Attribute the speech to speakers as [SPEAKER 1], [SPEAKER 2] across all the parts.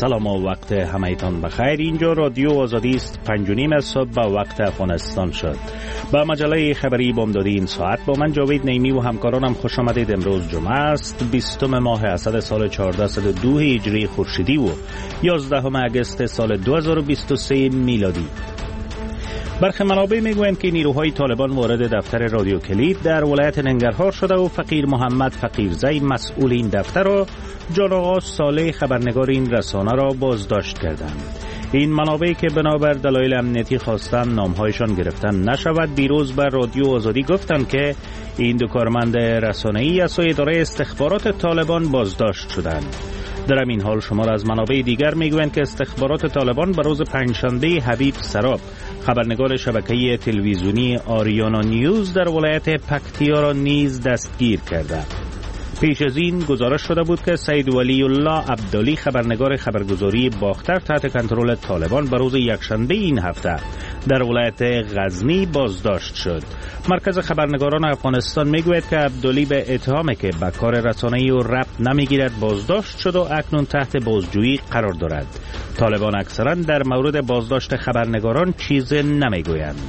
[SPEAKER 1] سلام و وقت همه‌تان بخیر. اینجا رادیو آزادی است. 5:30 صبح به وقت افغانستان شد. با مجله خبری بامدادی این ساعت با من جاوید نیمی و همکارانم خوش آمدید. امروز جمعه است 20 ماه اسد سال 1402 هجری خورشیدی و 11 اگست سال 2023 میلادی. برخی منابع میگویند که نیروهای طالبان وارد دفتر رادیو کلید در ولایت ننگرهار شده و فقیر محمد فقیرزی مسئول این دفتر را جان آقا صالح خبرنگار این رسانه را بازداشت کردند. این منابعی که بنابر دلایل امنیتی خواستند نامهایشان گرفتن نشود دیروز بر رادیو آزادی گفتند که این دو کارمند رسانه‌ای از سوی اداره استخبارات طالبان بازداشت شدند. در این حال شمار از منابع دیگر میگویند که استخبارات طالبان بر روز پنجشنبه حبیب سراب خبرنگار شبکه تلویزیونی آریانا نیوز در ولایت پکتیا را نیز دستگیر کرده. پیش از این گزارش شده بود که سید ولی الله عبدالی خبرنگار خبرگزاری باختر تحت کنترل طالبان بر روز یکشنبه این هفته در ولایت غزنی بازداشت شد. مرکز خبرنگاران افغانستان میگوید که عبدالی به اتهامی که به کار رسانه‌ای و ربط نمیگیرد بازداشت شد و اکنون تحت بازجویی قرار دارد. طالبان اکثرا در مورد بازداشت خبرنگاران چیز نمیگویند.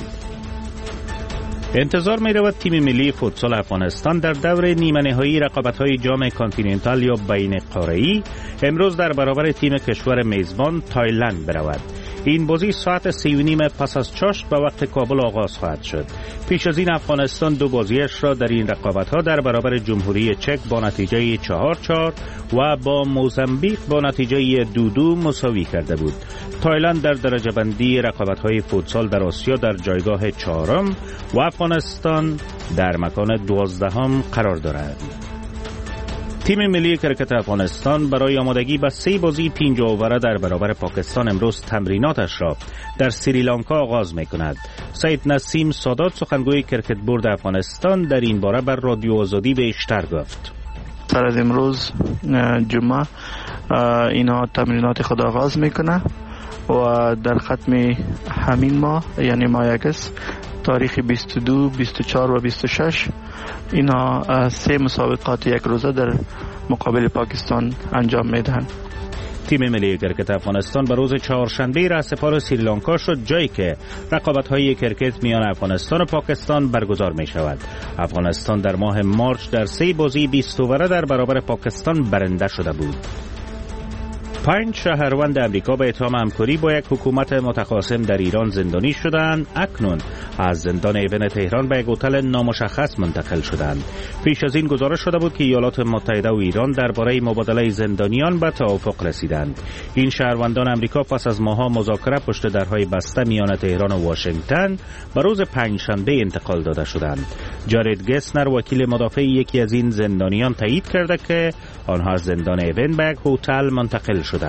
[SPEAKER 1] انتظار می رود تیم ملی فوتسال افغانستان در دور نیمه نهایی رقابت‌های جام کانتیننتال یا بین قاره‌ای امروز در برابر تیم کشور میزبان تایلند برود. این بازی ساعت 3:30 پس از چاشت به وقت کابل آغاز خواهد شد. پیش از این افغانستان دو بازیش را در این رقابت‌ها در برابر جمهوری چک با نتیجه 4-4 و با موزامبیک با نتیجه 2-2 مساوی کرده بود. تایلند در درجه بندی رقابت‌های فوتسال در آسیا در جایگاه 4م و افغانستان در مکان 12م قرار دارد. تیم ملی کرکت افغانستان برای آمادگی به 3 بازی 5 اووره در برابر پاکستان امروز تمریناتش را در سریلانکا آغاز می‌کند. سید نسیم سادات سخنگوی کرکت بورد افغانستان در این باره بر رادیو آزادی بیشتر گفت.
[SPEAKER 2] سر از امروز جمعه اینا تمرینات خود آغاز میکنه و در ختم همین ماه یعنی ماه اگست تاریخ 22, 24 و 26 اینا 3 مسابقات یک روزه در مقابل پاکستان انجام میدهند.
[SPEAKER 1] تیم ملی کرکت افغانستان به روز چهارشنبه رهسپار سریلانکا شد، جایی که رقابت‌های کرکت میان افغانستان و پاکستان برگزار می شود. افغانستان در ماه مارچ در 3 بازی 20 اووره در برابر پاکستان برنده شده بود. 5 شهروند امریکا به اتهام همکاری با یک حکومت متخاصم در ایران زندانی شدند. اکنون از زندان ایون تهران به یک هتل نامشخص منتقل شدند. پیش از این گزارش شده بود که ایالات متحده و ایران درباره مبادله زندانیان به توافق رسیدند. این شهروندان امریکا پس از ماه‌ها مذاکره پشت درهای بسته میان تهران و واشنگتن به روز پنجشنبه انتقال داده شدند. جارد گسنر وکیل مدافع یکی از این زندانیان تایید کرده که آنها از زندان ایون به یک هتل منتقل شدند.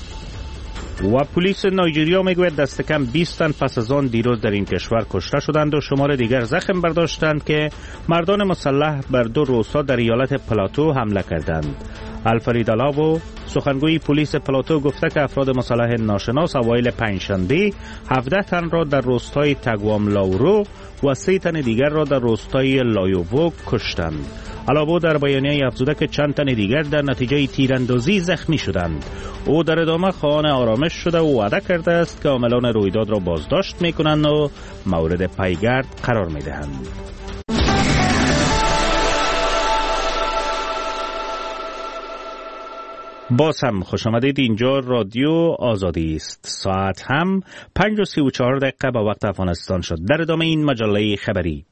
[SPEAKER 1] و پلیس نایجریا میگوید دست کم 20 تن پس از آن دیروز در این کشور کشته شدند و شمار دیگر زخم برداشتند که مردان مسلح بر 2 روستا در ایالت پلاتو حمله کردند. الفرید الاو سخنگوی پلیس پلاتو گفته که افراد مسلح ناشناس اوایل پنجشنبه 17 تن را در روستای تگوام لاورو و 3 تن دیگر را در روستای لایووو کشتند. علاوه در بیانیه افزوده که چند تن دیگر در نتیجه تیراندازی زخمی شدند. او در ادامه خواهان آرامش شده و وعده کرده است که عاملان رویداد را بازداشت می‌کنند و مورد پیگرد قرار می‌دهند. باز هم خوش آمدید. اینجا رادیو آزادی است. ساعت هم 5:34 به وقت افغانستان شد. در ادامه این مجله خبری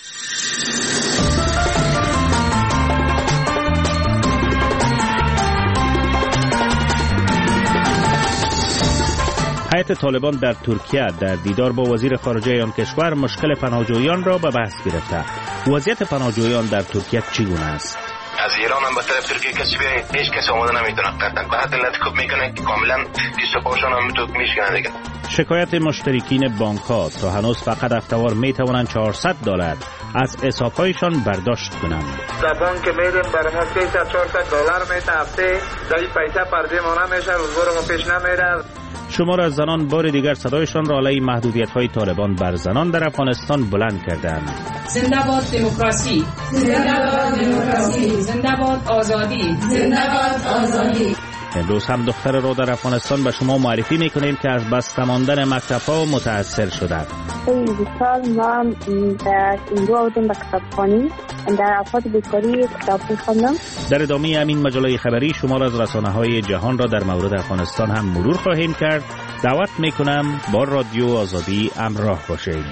[SPEAKER 1] هیئت طالبان در ترکیه در دیدار با وزیر خارجه آن کشور مشکل پناهجویان را به بحث گرفته. وضعیت پناهجویان در ترکیه چگونه است؟
[SPEAKER 3] از ایران هم به طرف ترکیه کسی بیاید هیچ کس آماده نمیتونه قطعا به حد لطکوب میکنه که کاملا دیست و پاشان هم میشکنه دیگه. شکایت
[SPEAKER 1] مشترکین بانک ها تا هنوز فقط هفته‌وار میتوانند $400 از حساب‌هایشان برداشت کنند.
[SPEAKER 4] در بانک میریم برای ما $300-400 میته هفته در این پیسه پرده ما نمیشه روزگار ما پیش نمیره.
[SPEAKER 1] شمار از زنان بار دیگر صدایشان را علیه محدودیت‌های طالبان بر زنان در افغانستان بلند کردند.
[SPEAKER 5] زنده باد دموکراسی، زنده باد دموکراسی، زنده باد آزادی، زنده باد آزادی.
[SPEAKER 1] امروز هم دختر را در افغانستان به شما معرفی میکنیم که از بسته ماندن مکتب‌ها متاثر شده.
[SPEAKER 6] این سال ما در این دو آمدیم به کتابخانه در افراد بیکاری کتاب می‌خواندم. در
[SPEAKER 1] ادامه همین مجله خبری شما را از رسانه‌های جهان را در مورد افغانستان هم مرور خواهیم کرد. دعوت میکنم با رادیو آزادی همراه باشید.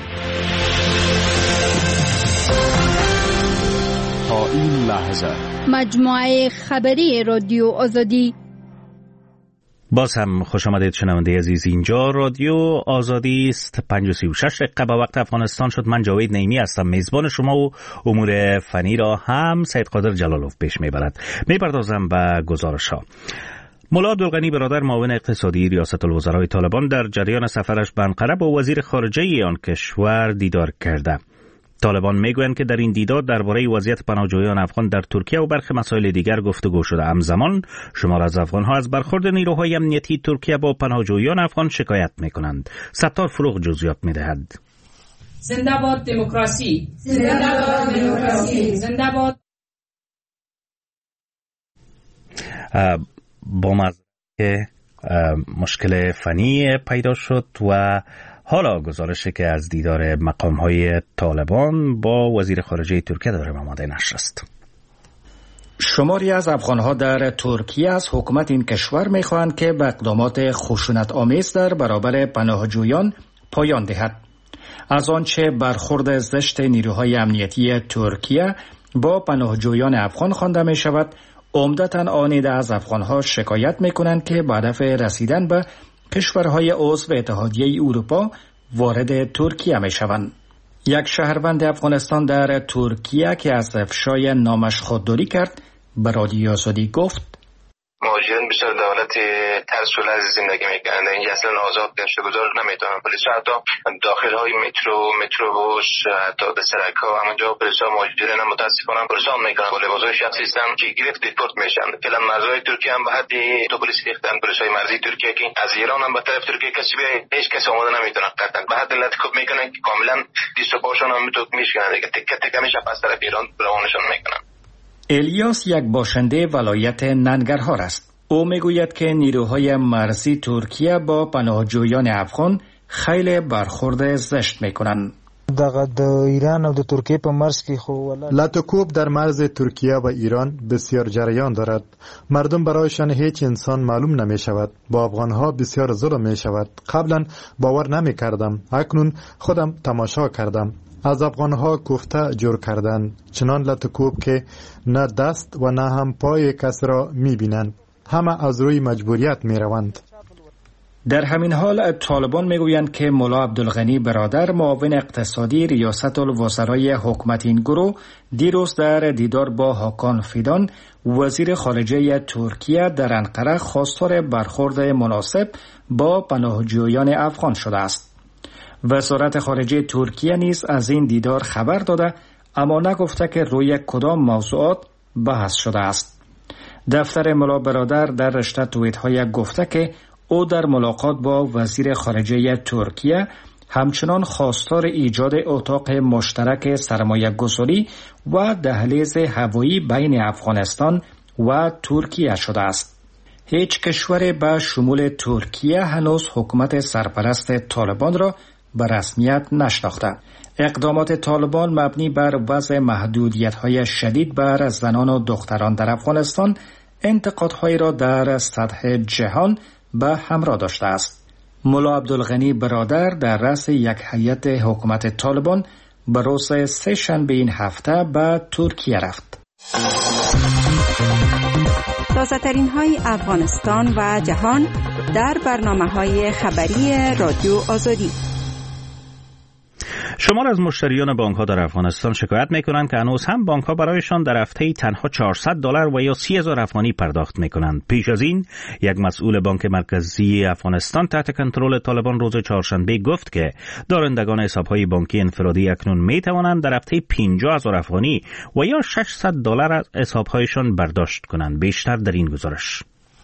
[SPEAKER 7] تا این لحظه
[SPEAKER 8] مجموعه خبری رادیو آزادی.
[SPEAKER 1] باز هم خوش آمدید شنونده عزیز، اینجا رادیو آزادی است. 5:36 به وقت افغانستان شد. من جاوید نعیمی هستم، میزبان شما و امور فنی را هم سید قادر جلالوف پیش میبرد. میپردازم به گزارش ها. ملا عبدالغنی برادر معاون اقتصادی ریاست الوزرای طالبان در جریان سفرش به انقره با وزیر خارجه آن کشور دیدار کرده. طالبان میگویند که در این دیدار درباره وضعیت پناهجویان افغان در ترکیه و برخی مسائل دیگر گفتگو شده. همزمان شمار از افغان‌ها از برخورد نیروهای امنیتی ترکیه با پناهجویان افغان شکایت میکنند. ستار فروغ جزئیات میدهد.
[SPEAKER 5] زنده باد دموکراسی، زنده باد دموکراسی، زنده باد.
[SPEAKER 1] با مزه مشکل فنی پیدا شد و حالا گزارشی که از دیدار مقام‌های طالبان با وزیر خارجه ترکیه داریم آماده نشر است.
[SPEAKER 9] شماری از افغان‌ها در ترکیه از حکومت این کشور می‌خواهند که به اقدامات خشونت‌آمیز در برابر پناهجویان پایان دهد. از آنچه برخورد زشت نیروهای امنیتی ترکیه با پناهجویان افغان خوانده می‌شود، عمدتاً آن عده از افغان‌ها شکایت می‌کنند که به هدف رسیدن به کشورهای عضو اتحادیه اروپا وارد ترکیه می‌شوند. یک شهروند افغانستان در ترکیه که از افشای نامش خودداری کرد به رادیو آزادی گفت:
[SPEAKER 3] مهاجرین بسیار در حالت ترس و لرز زندگی میکنند. اینجا اصلا آزاد گشت و گذار نمیتونن. پلیس حتی داخل های متروبوس، حتی به سرک ها همونجا پلیس ها مهاجرین هم متاسفانه پرسان میکنن. با لباس های شخصی هستن که گرفت دیپورت میشن. فعلا مرزهای ترکیه هم به حد تو پلیس ریختن. پلیس های مرزی ترکیه که از ایران هم به طرف ترکیه کسی بیای هیچ کس آماده نمیتونه. قطعا به حد لطکوب میکنن که کاملا دست و پاشون هم میتوک میشکنن. دیگه تکه تکه میشه پس طرف ایران روانشون میکنن.
[SPEAKER 9] الیاس یک باشنده ولایت ننگرهار است. او میگوید که نیروهای مرزی ترکیه با پناهجویان افغان خیلی برخورد زشت میکنند.
[SPEAKER 10] د ایران او د ترکیه په مرز کې خو
[SPEAKER 11] لاتوکوب در مرز ترکیه و ایران بسیار جریان دارد. مردم برایشان هیچ انسان معلوم نمی شود. با افغانها بسیار ظلم می شود. قبلا باور نمی کردم، اکنون خودم تماشا کردم. از افغانها کوفته جور کردند، چنان لاتوکوب که نه دست و نه هم پای کس را می بینند. همه از روی مجبوریت می روند.
[SPEAKER 9] در همین حال طالبان می گویند که ملا عبدالغنی برادر معاون اقتصادی ریاست الوزرای حکومت این گروه دیروز در دیدار با هاکان فیدان وزیر خارجه ترکیه در انقره خواستار برخورد مناسب با پناهجویان افغان شده است. وزارت خارجه ترکیه نیز از این دیدار خبر داده، اما نگفته که روی کدام موضوعات بحث شده است. دفتر ملا برادر در رشته توییت‌های گفته که او در ملاقات با وزیر خارجه ترکیه همچنان خواستار ایجاد اتاق مشترک سرمایه‌گذاری و دهلیز هوایی بین افغانستان و ترکیه شده است. هیچ کشور به شمول ترکیه هنوز حکومت سرپرست طالبان را به رسمیت نشناخته. اقدامات طالبان مبنی بر وضع محدودیت‌های شدید بر زنان و دختران در افغانستان انتقادهایی را در سطح جهان به همراه داشته است. ملا عبدالغنی برادر در رأس یک هیئت حکومت طالبان به روز سه شنبه این هفته به ترکیه رفت.
[SPEAKER 12] تازه‌ترین های افغانستان و جهان در برنامه‌های خبری رادیو آزادی.
[SPEAKER 1] شمار از مشتریان بانک‌ها در افغانستان شکایت می‌کنند که هنوز هم بانک‌ها برایشان در هفته‌ای تنها $400 و یا 30,000 افغانی پرداخت می‌کنند. پیش از این یک مسئول بانک مرکزی افغانستان تحت کنترل طالبان روز چهارشنبه گفت که دارندگان حساب‌های بانکی انفرادی اکنون می‌توانند در هفته‌ای 50,000 افغانی و یا $600 از حساب‌هایشان برداشت کنند. بیشتر در این گزارش.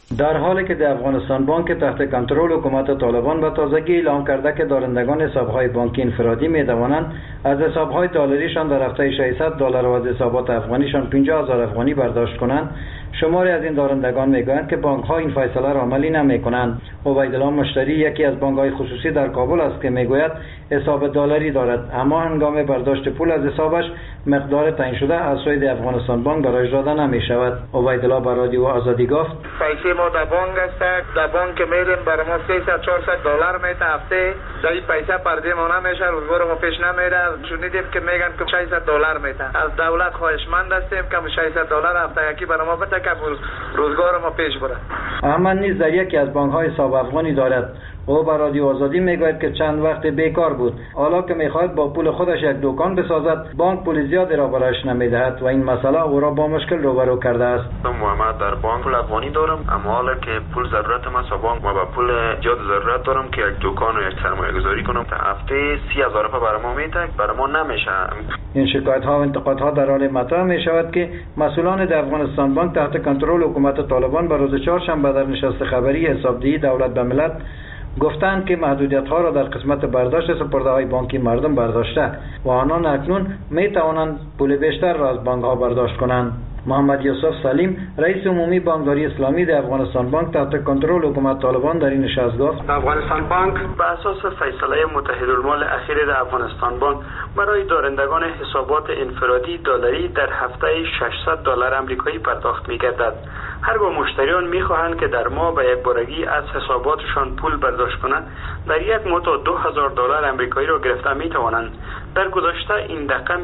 [SPEAKER 7] در حالی که در افغانستان بانک تحت کنترل حکومت طالبان به تازگی اعلام کرده که دارندگان حساب‌های بانکی انفرادی می‌توانند از حساب‌های دلاریشان در هفته $600 و از حسابات افغانیشان 50,000 افغانی برداشت کنند، شماری از این دارندگان میگویند که بانک‌ها این فیصله را عملی نمی‌کنند. عبیدالله مشتری یکی از بانک‌های خصوصی در کابل است که میگوید حساب دلاری دارد، اما هنگام برداشت پول از حسابش مقدار تعیین شده از سوی افغانستان بانک برایش داده نمی‌شود. عبیدالله به رادیو آزادی گفت:
[SPEAKER 4] پیسه ما در بانک است، در بانک میریم برای ما $300-400 میته هفته، در این پیسه پرده ما نمیشه، روزگار ما پیش نمیره. شنیدیم که میگن که $600 میته. از دولت خواهشمند هستیم که $600 هفته یکی برای ما بده که روزگار ما پیش بره.
[SPEAKER 7] احمد نیز در یکی از بانک‌های حساب افغانی دارد. او به رادیو آزادی میگوید که چند وقت بیکار بود، حالا که میخواهد با پول خودش یک دکان بسازد بانک پول زیادی را برایش نمیدهد و این مسئله او را با مشکل روبرو کرده است.
[SPEAKER 13] محمد در بانک پول افغانی دارم، اما حالا که پول ضرورت است و بانک ما با پول زیاد ضرورت دارم که یک دکان و یک سرمایه گذاری کنم، تا هفته 30,000 روپیه برای ما میده، برای ما نمیشه.
[SPEAKER 7] این شکایت ها و انتقادها در حال مطرح می شود که مسئولان در افغانستان بانک تحت کنترل حکومت طالبان به روز چهارشنبه در نشست خبری حسابدهی دولت به ملت گفتند که محدودیت‌ها را در قسمت برداشت سپرده‌های بانکی مردم برداشته و آنان اکنون می توانند پول بیشتر را از بانک‌ها برداشت کنند. محمد یوسف سلیم رئیس عمومی بانکداری اسلامی در افغانستان بانک تحت کنترل حکومت طالبان در این نشست گفت:
[SPEAKER 14] افغانستان بانک به اساس فیصله متحدالمال اخیر در افغانستان بانک برای دارندگان حسابات انفرادی دلاری در هفته $600 آمریکایی پرداخت می‌گردد. هرگاه مشتریان می‌خواهند که در ماه به یک بارگی از حساباتشان پول برداشت کنند، در یک ماه تا $2,000 آمریکایی را گرفته می‌توانند. در گذشته این رقم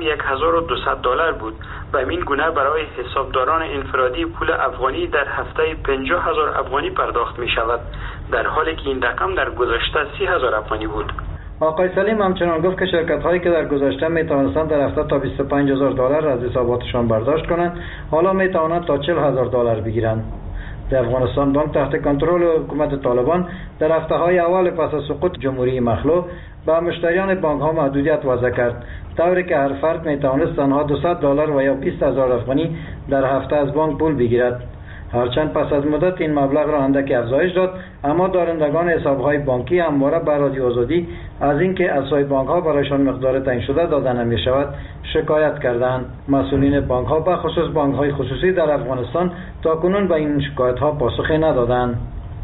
[SPEAKER 14] $1,200 بود. به این گونه برای حسابداران انفرادی پول افغانی در هفته 50,000 افغانی پرداخت می شود، در حالی که این رقم در گذشته 30,000 افغانی بود.
[SPEAKER 7] آقای سلیم همچنان گفت که شرکت هایی که در گذشته می توانستند در هفته تا $25,000 از حساباتشان برداشت کنند، حالا می توانند تا $40,000 بگیرند. در افغانستان بانک تحت کنترل حکومت طالبان در هفته های اول پس از سقوط جمهوری مخلوع به مشتریان بانک ها محدودیت وضع کرد، طوری که هر فرد می توانست تنها $200 و یا 20,000 افغانی در هفته از بانک پول بگیرد. هرچند پس از مدت این مبلغ را اندکی افزایش داد، اما دارندگان حساب‌های بانکی همواره به رادیو آزادی از اینکه از سوی بانک‌ها برایشان مقدار تعیین شده داده نمی‌شود شکایت کردند. مسئولین بانک‌ها به خصوص بانک‌های خصوصی در افغانستان تاکنون به این شکایت‌ها پاسخی ندادند.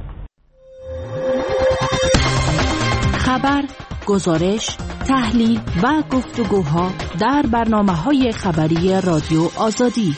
[SPEAKER 15] خبر، گزارش، تحلیل و گفتگوها در برنامه‌های خبری رادیو آزادی.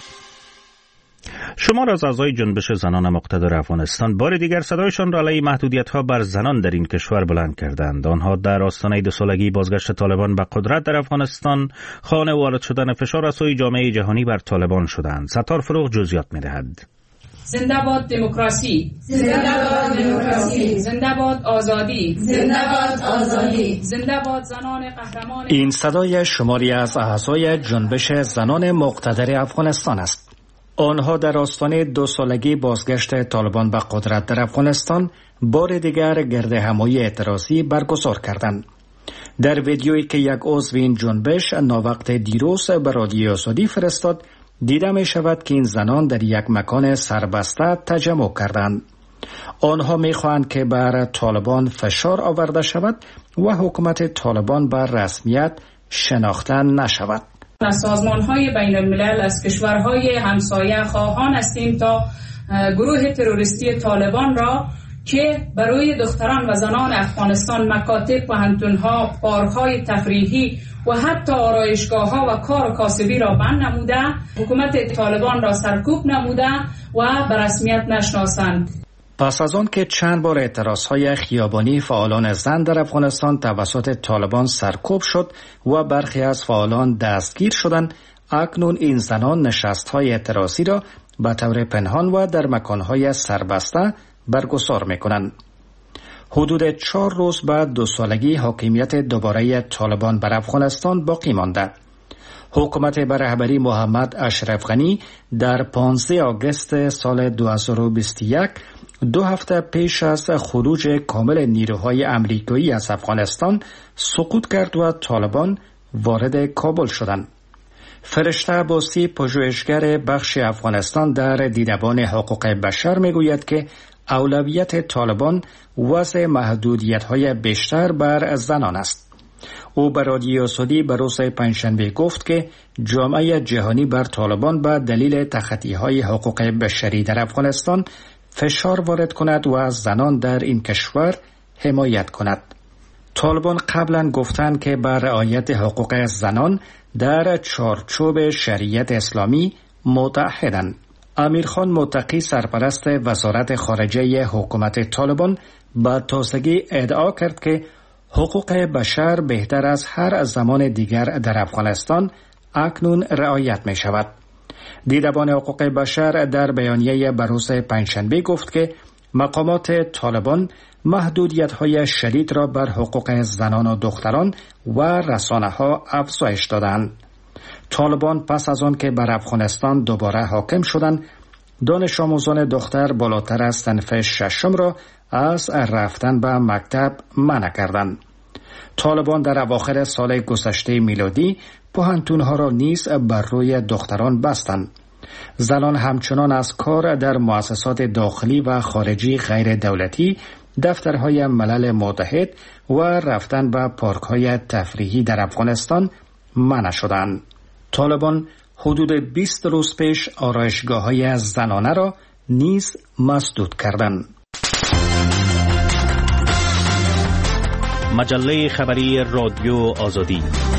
[SPEAKER 1] شمار از اعضای جنبش زنان مقتدر افغانستان بار دیگر صدایشان را علیه محدودیت‌ها بر زنان در این کشور بلند کردند. آنها در آستانه 2 سالگی بازگشت طالبان به قدرت در افغانستان خانه وارد شدن فشار از سوی جامعه جهانی بر طالبان شدند. ستار فروغ جزئیات می‌دهد.
[SPEAKER 5] زنده باد دموکراسی، زنده باد دموکراسی، زنده باد آزادی، زنده باد آزادی، زنده باد زنان قهرمان.
[SPEAKER 9] این صدای شماری از اعضای جنبش زنان مقتدر افغانستان است. آنها در آستانه 2 سالگی بازگشت طالبان به قدرت در افغانستان بار دیگر گردهمایی اعتراضی برگزار کردند. در ویدیویی که یک عضو این جنبش ناوقت دیروز به رادیو آزادی فرستاد، دیده می شود که این زنان در یک مکان سربسته تجمع کردند. آنها می خواهند که بر طالبان فشار آورده شود و حکومت طالبان بر رسمیت شناخته نشود.
[SPEAKER 5] از سازمان‌های بین الملل از کشورهای همسایه خواهان هستیم تا گروه تروریستی طالبان را که برای دختران و زنان افغانستان مکاتب، پوهنتون‌ها، پارک‌های تفریحی و حتی آرایشگاه‌ها و کار کاسبی را بند نموده، حکومت طالبان را سرکوب نموده و به رسمیت نشناسند.
[SPEAKER 9] پس از آن که چند بار اعتراضهای خیابانی فعالان زن در افغانستان توسط طالبان سرکوب شد و برخی از فعالان دستگیر شدند، اکنون این زنان نشستهای اعتراضی را به طور پنهان و در مکانهای سربسته برگزار می‌کنند. حدود 4 روز بعد 2 سالگی حاکمیت دوباره طالبان بر افغانستان باقی مانده. حکومت به رهبری محمد اشرف غنی در 15 آگوست سال 2021 2 هفته پیش از خروج کامل نیروهای امریکایی از افغانستان سقوط کرد و طالبان وارد کابل شدند. فرشته عباسی، پژوهشگر بخش افغانستان در دیدبان حقوق بشر میگوید که اولویت طالبان وضع محدودیت‌های بیشتر بر زنان است. او به رادیو آزادی به روز پنجشنبه گفت که جامعه جهانی بر طالبان به دلیل تخطی‌های حقوق بشری در افغانستان فشار وارد کند و از زنان در این کشور حمایت کند. طالبان قبلا گفتند که بر رعایت حقوق زنان در چارچوب شریعت اسلامی متعهدند. امیرخان متقی، سرپرست وزارت خارجه حکومت طالبان، با تازگی ادعا کرد که حقوق بشر بهتر از هر زمان دیگر در افغانستان اکنون رعایت می شود. دیدبان حقوق بشر در بیانیه بروز پنجشنبه گفت که مقامات طالبان محدودیت‌های شدید را بر حقوق زنان و دختران و رسانه‌ها افزایش دادند. طالبان پس از آن که بر افغانستان دوباره حاکم شدند، دانش آموزان دختر بالاتر از صنف ششم را از رفتن به مکتب منع کردند. طالبان در اواخر سال گذشته میلادی پوهنتون‌ها را نیز بر روی دختران بستند. زنان همچنان از کار در مؤسسات داخلی و خارجی غیر دولتی، دفترهای ملل متحد و رفتن به پارک‌های تفریحی در افغانستان منع شدند. طالبان حدود 20 روز پیش آرایشگاه‌های زنانه را نیز مسدود کردند.
[SPEAKER 1] مجله خبری رادیو آزادی.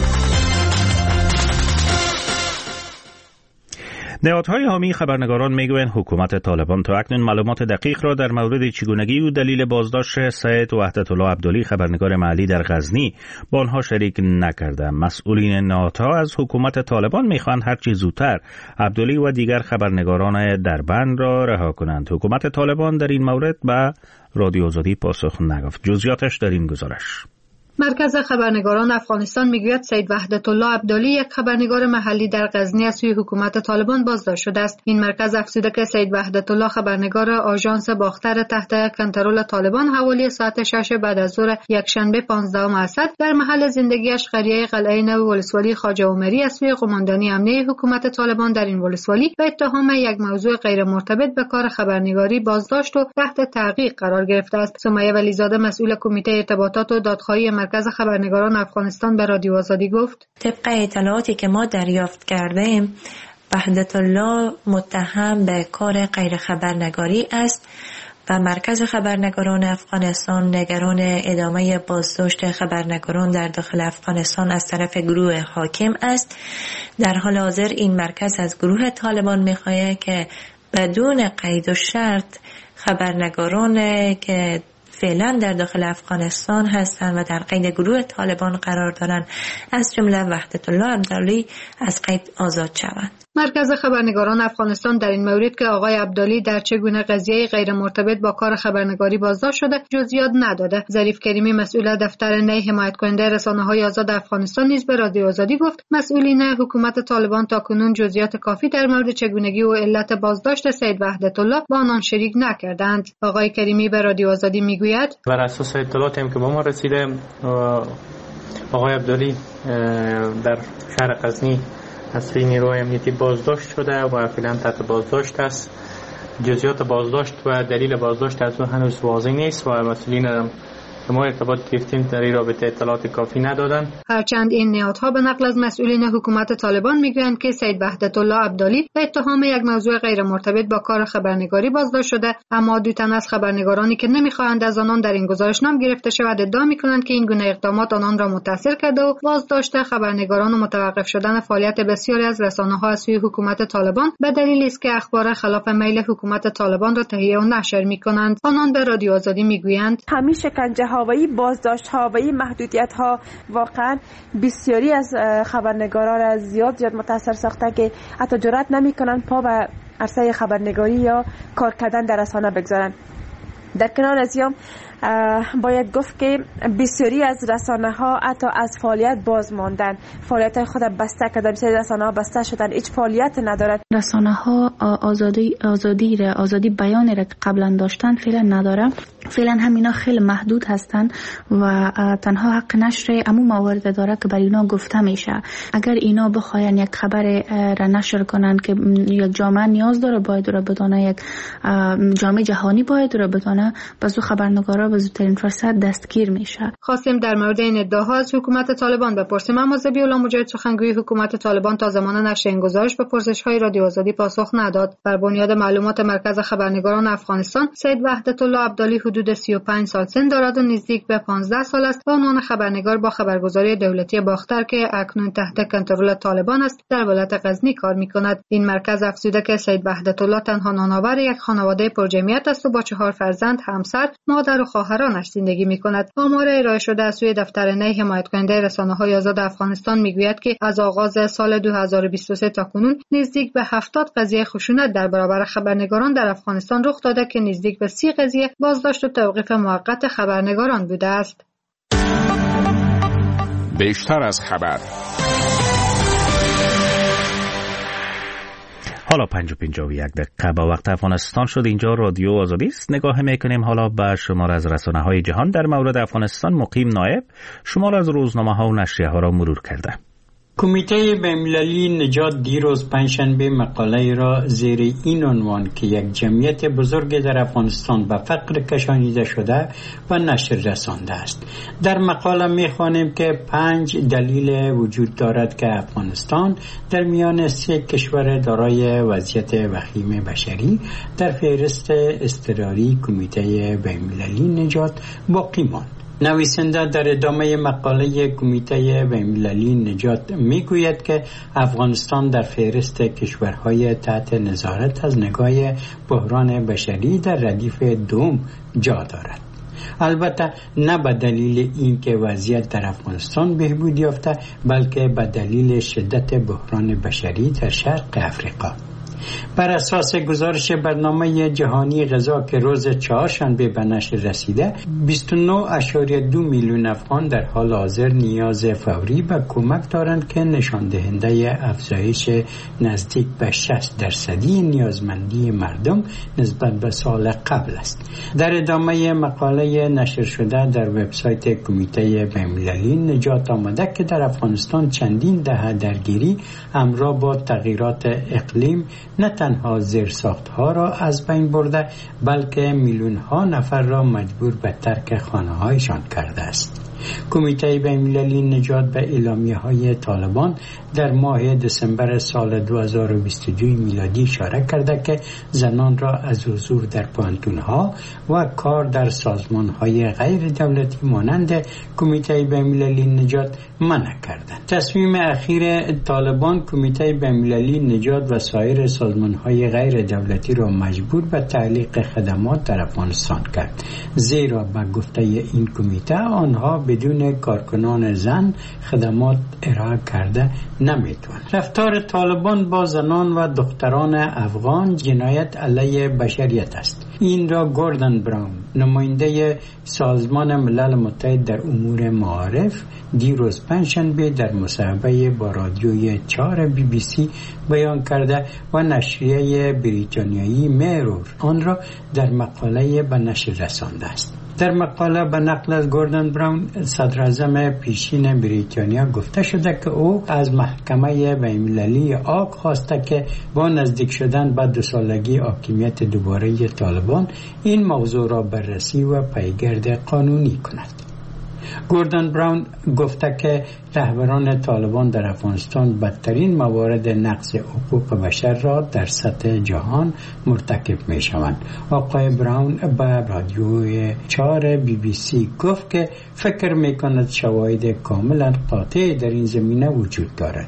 [SPEAKER 1] نهادهای حامی خبرنگاران میگویند حکومت طالبان تا اکنون معلومات دقیق را در مورد چگونگی و دلیل بازداشت سید وحدتالله عبدالی، خبرنگار محلی در غزنی، با آنها شریک نکرده. مسئولین نهادها از حکومت طالبان میخواهند هرچی زودتر عبدالی و دیگر خبرنگاران دربند را رها کنند. حکومت طالبان در این مورد به رادیو آزادی پاسخ نگفت. جزئیاتش در این گزارش.
[SPEAKER 16] مرکز خبرنگاران افغانستان میگوید سید وحدتالله عبدالی، یک خبرنگار محلی در غزنی، از سوی حکومت طالبان بازداشت شده است. این مرکز افزوده که سید وحدتالله، خبرنگار آژانس باختر تحت کنترل طالبان، حوالی ساعت 6 بعد از ظهر یکشنبه 15 اسد در محل زندگیش قریه قلعه نو ولسوالی خواجه عمری از سوی قماندانی امنیه حکومت طالبان در این ولسوالی به اتهام یک موضوع غیر مرتبط به کار خبرنگاری بازداشت و تحت تعقیب قرار گرفته است. سمیه ولیزاده، مسئول کمیته ارتباطات و دادخواهی مرکز خبرنگاران افغانستان، به رادیو آزادی گفت:
[SPEAKER 17] طبق اطلاعاتی که ما دریافت کردیم، وحدتالله متهم به کار غیر خبرنگاری است و مرکز خبرنگاران افغانستان نگران ادامه بازداشت خبرنگاران در داخل افغانستان از طرف گروه حاکم است. در حال حاضر این مرکز از گروه طالبان می‌خواهد که بدون قید و شرط خبرنگاران که فعلا در داخل افغانستان هستند و در قید گروه طالبان قرار دارند، از جمله وحدتالله عبدالی، از قید آزاد شوند.
[SPEAKER 16] مرکز خبرنگاران افغانستان در این مورد که آقای عبدالی در چگونه قضیه غیر مرتبط با کار خبرنگاری بازداشت شده جزئیات نداده. ظریف کریمی، مسئول دفتر نی حمایت کننده رسانه‌های آزاد افغانستان، نیز به رادیو آزادی گفت مسئولین حکومت طالبان تاکنون جزئیات کافی در مورد چگونگی و علت بازداشت سید وحدتالله با آنان شریک نکردند. آقای کریمی به رادیو آزادی میگوید:
[SPEAKER 18] بر اساس اطلاعاتی که به ما رسیده، آقای عبدالی در شهر غزنی از سوی نیروهای امنیتی بازداشت شده و فعلا تحت بازداشت است. جزئیات بازداشت و دلیل بازداشت از او هنوز واضح نیست و مسئولین ما ارتباط گرفتیم در این رابطه اطلاعات کافی ندادند.
[SPEAKER 16] هرچند این نهادها به نقل از مسئولین حکومت طالبان میگویند که سید وحدتالله عبدالی به اتهام یک موضوع غیر مرتبط با کار خبرنگاری بازداشت شده، اما دو تن از خبرنگارانی که نمیخواهند از آنان در این گزارش نام گرفته شود ادعا میکنند که این گونه اقدامات آنان را متاثر کرده و بازداشت خبرنگاران و متوقف شدن فعالیت بسیاری از رسانه‌ها از سوی حکومت طالبان به دلیلی است که اخبار خلاف میل حکومت طالبان را تهیه و نشر میکنند. آنان به رادیو آزادی میگویند:
[SPEAKER 19] همین شکنجه ها و بازداشت ها و محدودیت ها واقعا بسیاری از خبرنگاران را زیاد متاثر ساخته که حتی جرئت نمیکنن پا به عرصه خبرنگاری یا کار کردن در رسانه بگذارن. در کنار از یام باید گفت که بسیاری از رسانه ها حتی از فعالیت باز ماندن، فعالیت خود بسته کردن، بسیاری رسانه ها بسته شدن، هیچ فعالیت ندارد.
[SPEAKER 20] رسانه ها آزادی بیان را که قبلا داشتن فعلا نداره. فعلا همینا خیلی محدود هستن و تنها حق نشر عموم موارد داره که بر اینا گفته میشه. اگر اینا بخواین یک خبر را نشر کنن که یک جامعه نیاز داره باید را بدانه، یک جامعه جهانی باید را بدانه، پس خبرنگارا به زودترین فرصت دستگیر میشه.
[SPEAKER 16] خواستیم در مورد این ادعاها از حکومت طالبان بپرسیم، اما ذبیح‌الله مجاهد سخنگوی حکومت طالبان تا زمان نشر این گزارش به پرسش‌های رادیو آزادی پاسخ نداد. بر بنیاد معلومات مرکز خبرنگاران افغانستان، سید وحدت‌الله عبدالی حدود 35 سال سن دارد و نزدیک به 15 سال است و عنوان خبرنگار با خبرگزاری دولتی باختر که اکنون تحت کنترل طالبان است در ولایت غزنی کار می‌کند. این مرکز افزوده که سید وحدت‌الله تنها نانآور یک خانواده پرجمعیت است و با 4 فرزند، همسر، مادر و خواهرانش زندگی می‌کند. آمار ارائه شده از سوی دفتر نی حمایت کننده رسانه‌های آزاد افغانستان می‌گوید که از آغاز سال 2023 تا کنون نزدیک به 70 قضیه خشونت در برابر خبرنگاران در افغانستان رخ داده که نزدیک به 30 قضیه بازداشت و توقیف موقت خبرنگاران بوده است.
[SPEAKER 21] بیشتر از خبر.
[SPEAKER 1] حالا 5:51 با وقت افغانستان شد. اینجا رادیو آزادی است. نگاه میکنیم حالا به شمار از رسانه‌های جهان در مورد افغانستان. مقیم نایب شمار از روزنامه‌ها و نشریه‌ها را مرور کرده.
[SPEAKER 22] کمیته بین‌المللی نجات دیروز پنجشنبه مقاله را زیر این عنوان که یک جمعیت بزرگ در افغانستان به فقر کشانیده شده و نشر رسانده است. در مقاله می‌خوانیم که 5 دلیل وجود دارد که افغانستان در میان 3 کشور دارای وضعیت وخیم بشری در فهرست اضطراری کمیته بین‌المللی نجات باقی ماند. نویسنده در ادامه مقاله کمیته بین‌المللی نجات میگوید که افغانستان در فهرست کشورهای تحت نظارت از نگاه بحران بشری در ردیف دوم جا دارد. البته نه به دلیل اینکه وضعیت در افغانستان بهبود یافته، بلکه به دلیل شدت بحران بشری در شرق افریقا. بر اساس گزارش برنامه جهانی غذا که روز چهارشنبه به نشر رسیده، 29.2 میلیون افغان در حال حاضر نیاز فوری به کمک دارند که نشان دهنده افزایش نزدیک به 60% نیازمندی مردم نسبت به سال قبل است. در ادامه مقاله نشر شده در وبسایت کمیته بین‌المللی نجات آمده که در افغانستان چندین دهه درگیری همراه با تغییرات اقلیم نه تنها زیرساخت‌ها را از بین برده، بلکه میلیون‌ها نفر را مجبور به ترک خانه‌هایشان کرده است. کمیته بین‌المللی نجات به اعلامیه‌های طالبان در ماه دسامبر سال 2022 میلادی اشاره کرده که زنان را از حضور در پانتون‌ها و کار در سازمان‌های غیر دولتی مانند کمیته بین‌المللی نجات منع کردند. تصمیم اخیر طالبان کمیته بین‌المللی نجات و سایر سازمان‌های غیر دولتی را مجبور به تعلیق خدمات در افغانستان کرد، زیرا به گفته این کمیته آنها بدون کارکنان زن خدمات ارائه کرده نمیتوان. رفتار طالبان با زنان و دختران افغان جنایت علیه بشریت است. این را گوردن براون، نماینده سازمان ملل متحد در امور معارف، دیروز پنجشنبه در مصاحبه با رادیوی 4 BBC بیان کرده و نشریه بریتانیایی میرور آن را در مقاله به نشر رسانده است. در مقاله به نقل از گوردن براون، صدراعظم پیشین بریتانیا، گفته شده که او از محکمه بین‌المللی آگ خواسته که با نزدیک شدن به 2 سالگی حاکمیت دوباره طالبان این موضوع را بررسی و پیگرد قانونی کند. گوردن براون گفته که رهبران طالبان در افغانستان بدترین موارد نقض حقوق بشر را در سطح جهان مرتکب می شوند. آقای براون به رادیو 4 BBC گفت که فکر می کند شواهد کاملا قاطع در این زمینه وجود دارد.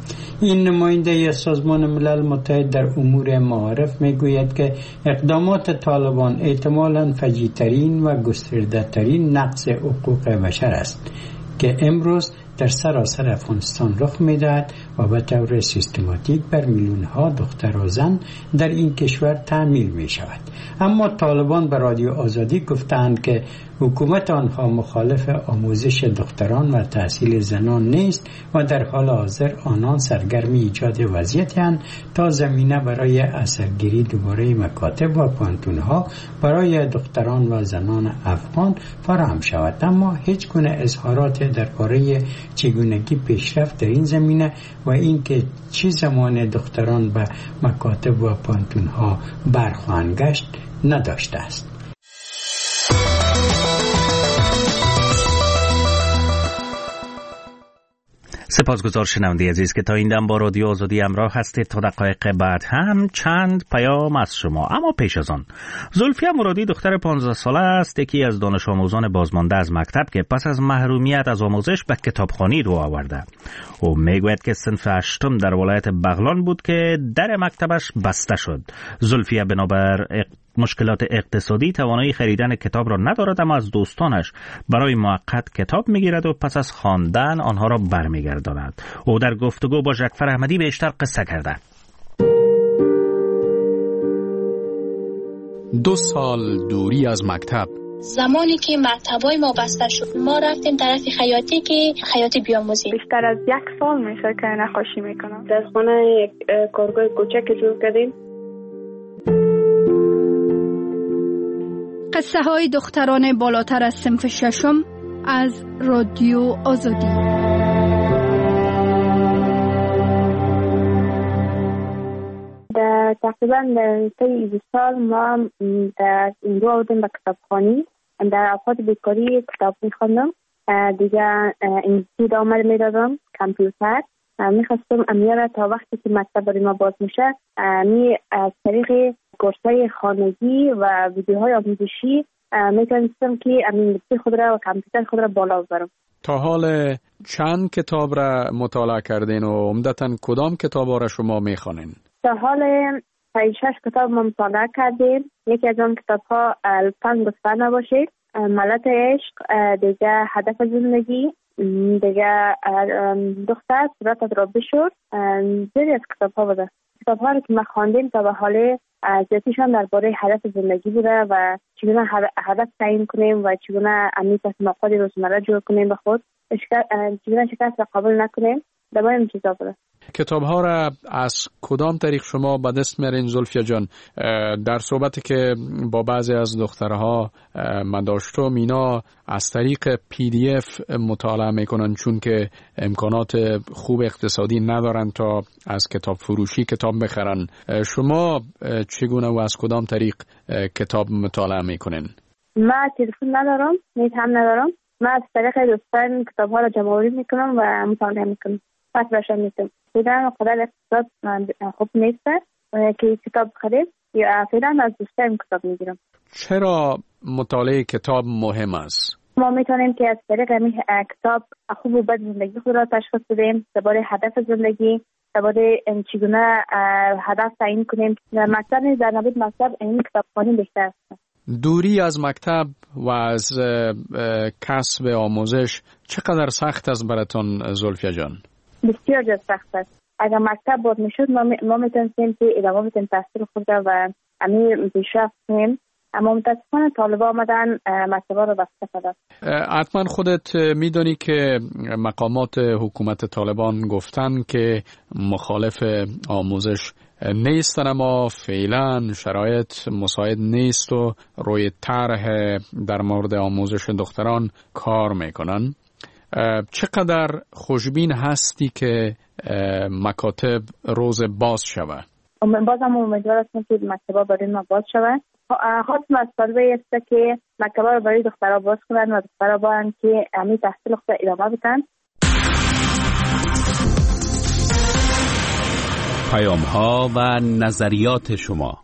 [SPEAKER 22] این نماینده سازمان ملل متحد در امور معارف میگوید که اقدامات طالبان احتمالاً فجیع‌ترین و گسترده‌ترین نقض حقوق بشر است که امروز در سراسر افغانستان رخ می‌دهد و به طور سیستماتیک بر میلیون ها دختر و زن در این کشور تحمیل می شود. اما طالبان به رادیو آزادی گفتند که حکومت آنها مخالف آموزش دختران و تحصیل زنان نیست و در حال حاضر آنان سرگرم ایجاد وضعیتی هستند تا زمینه برای اثرگیری دوباره مکاتب و پانتونها برای دختران و زنان افغان فراهم شود. اما هیچ گونه اظهارات درباره چگونگی پیشرفت در این زمینه و اینکه چه زمان دختران به مکاتب و پانتونها برخواهند گشت نداشته است.
[SPEAKER 1] سپاسگزار شنونده عزیز که تا این دم با رادیو آزادی همراه هستید. تا دقایق بعد هم چند پیام از شما. اما پیش از آن، زلفیه مرادی دختر 15 ساله است، یکی از دانش آموزان بازمانده از مکتب که پس از محرومیت از آموزش به کتابخوانی رو آورده. او میگوید که صنف 8 در ولایت بغلان بود که در مکتبش بسته شد. زلفیه بنابر مشکلات اقتصادی توانایی خریدن کتاب را ندارد، اما از دوستانش برای موقت کتاب میگیرد و پس از خواندن آنها را برمیگرداند. او در گفتگو با ژکفر احمدی بیشتر قصه کرده.
[SPEAKER 2] 2 سال دوری از مکتب.
[SPEAKER 21] زمانی که مکتبای ما بسته شد ما رفتیم طرف خیاطی که خیاطی بیاموزیم.
[SPEAKER 6] بیشتر از 1 سال میشه که نقاشی میکنم.
[SPEAKER 23] در خانه یک کارگاه کوچک جور کردیم.
[SPEAKER 8] قصه های دختران بالاتر از صنف 6 از رادیو آزادی.
[SPEAKER 6] در تقریبا در 3 سال ما در اینجا بودیم به کتابخوانی. در اوقات بیکاری کتاب میخوندم، دیگه انگلیسی را عمل میدادم، کامپیوتر میخواستم امیره تا وقتی که مکتب برای ما باز میشه از طریق کورسای خانگی و ویدیوهای آموزشی میتونستم که انگلیسی خود را و کامپیوتر خود را بالا ببرم.
[SPEAKER 2] تا حال چند کتاب را مطالعه کردین و عمدتاً کدام کتاب‌ها را شما میخوانین؟
[SPEAKER 6] تا حال 6 کتاب ما مطالعه کردیم. یکی از آن کتاب‌ها الفن گفتن نباشید، ملت عشق، دیگه هدف زندگی، دیگه دختر صورتت را بشور. زیادی از کتاب‌ها بوده. کتاب‌ها رو که ما خواندیم تا به حال زیادیشان درباره هدف زندگی بوده و چگونه هدف تعیین کنیم و چگونه امنیت تصمیمات روزمره جور کنیم به خود، چگونه شکست را قبول نکنیم. درباره این چیزا بوده.
[SPEAKER 2] کتاب‌ها را از کدام طریق شما به دست میارین زلفیه جان؟ در صحبتی که با بعضی از دخترها من داشتم، اینا از طریق PDF مطالعه میکنن چون که امکانات خوب اقتصادی ندارن تا از کتاب فروشی کتاب بخرن. شما چگونه و از کدام طریق کتاب مطالعه میکنین؟
[SPEAKER 6] من تلفن ندارم، نیت هم ندارم. من از طریق دوستان کتاب‌ها را جمع‌آوری میکنم و مطالعه میکنم. پس باشم میتونم فعلا قدر اقتصاد خوب نیست که کتاب خرید یا فعلا از دوستایم کتاب میگیرم.
[SPEAKER 2] چرا مطالعه کتاب مهم است؟
[SPEAKER 6] ما میتونیم که از طریق کتاب خوب و بد زندگی خود را تشخیص بدیم، درباره هدف زندگی، درباره چگونه هدف تعیین کنیم. مکتب در نبود مکتب این کتابخوانی بهتر است.
[SPEAKER 2] دوری از مکتب و از کسب آموزش چقدر سخت است براتون زلفیه جان؟
[SPEAKER 6] بسیار جد سخت است. اگر مکتب باز میشد ما میتونستیم که ادامه بدیم تحصیل خود و امیر پیشرفت کنیم، اما متاسفانه طالبا آمدن مکتبا رو بسته کردن.
[SPEAKER 2] حتما خودت میدونی که مقامات حکومت طالبان گفتن که مخالف آموزش نیستن، اما فعلا شرایط مساعد نیست و روی طرح در مورد آموزش دختران کار میکنن. چقدر خوشبین هستی که مکاتب روز باز شود؟
[SPEAKER 6] بازم امیدوار هستم که مکتبا برای ما باز شود. خواستم از طالبه است که مکتبا رو برای دخترها باز کنن و دخترها باید که امی تحصیل خود ادامه بدن.
[SPEAKER 2] پیام ها و نظریات شما.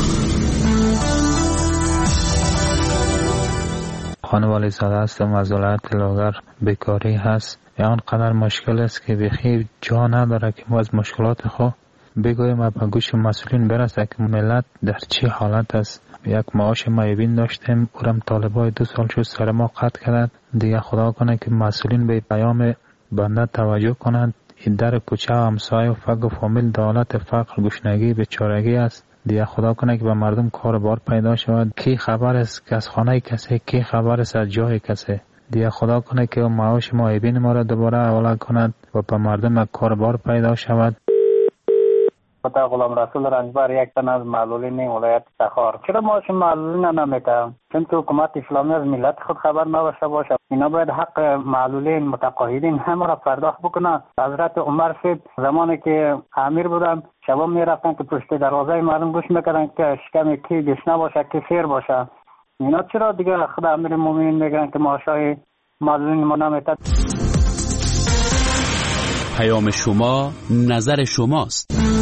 [SPEAKER 10] خانوالی زاده هستم از ولایت لاغر. بیکاری هست، آنقدر مشکل است که بخیر جا نداره که ما از مشکلات خود بگویم به گوش مسئولین برسه که ملت در چه حالت است. یک معاش معیبین داشتیم، اورم طالبای 2 سال شد سر ما قطع کرد. دیگه خدا کنه که مسئولین به پیام بنده توجه کنند. این در کوچه و همسایه و فقر و فامیل دولت فقر گشنگی بیچارگی است. دیگه خدا کنه که به مردم کار بار پیدا شود. کی خبر است که از خانه کسی، کی خبر است از جای کسی. دیگه خدا کنه که معاش معیبین ما را دوباره حواله کند و به مردم کار بار پیدا شود.
[SPEAKER 3] پتا غلام رسول رنجبر یک تن از معلولین ولایت تخار. چرا معاش معلولین نمیده؟ چون که حکومت اسلامی از ملت خود خبر نداشته باشه. اینا باید حق معلولین متقاعدین همه را پرداخت بکنه. حضرت عمر صاحب زمانی که امیر بودن شبا میرفتن که پشت دروازه مردم گوش میکردن که شکم کی گشنه باشه کی سیر باشه. اینا چرا دیگه خود امیر مومنین میگن که معاشای معلولین ما نمیده؟
[SPEAKER 11] پیام شما نظر شماست.